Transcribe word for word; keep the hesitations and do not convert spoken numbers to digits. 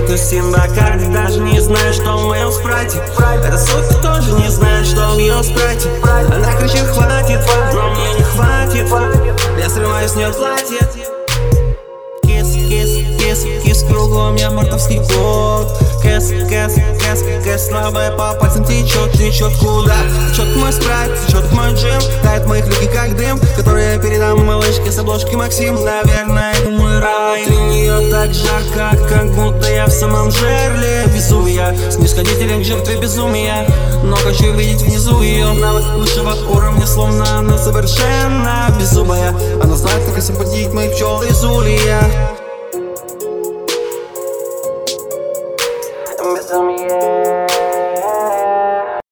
тусим в Бакарде, даже не знаю, что в моем спрайте. Эта сука тоже не знает, что в ее спрайте. Она кричит хватит, но мне не хватит. Я срываю с нее платье. Кис, кис, кис, кис, кругом я мартовский кот. Кэс, кэс, кэс, кэс, слабая по пальцам течет, течет куда? Течет мой спрайт, течет мой джем. Тает моих люки как дым, которые я передам малышке с обложки Максим. Наверное, это мой рай. Внутри нее так жарко, как будто я в самом жерле безумия. Снисходителен к жертве безумия, но хочу видеть внизу ее. Навык высшего уровня, словно она совершенно беззубая. Она знает, как освободить мои пчелы из улья.